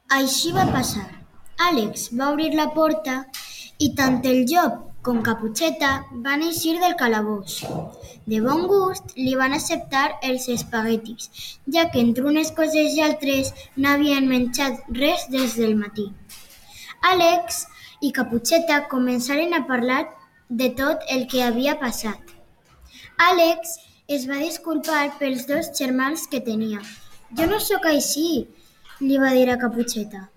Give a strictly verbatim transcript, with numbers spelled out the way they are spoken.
Així va passar. Àlex va obrir la porta i tant el llop com Caputxeta van eixir del calabós. De bon gust li van acceptar els espaguetis, ja que entre unes coses i altres no havien menjat res des del matí. Àlex i Caputxeta començaren a parlar de tot el que havia passat. Àlex es va disculpar pels dos germans que tenia. «Jo no sóc així», li va dir a Caputxeta.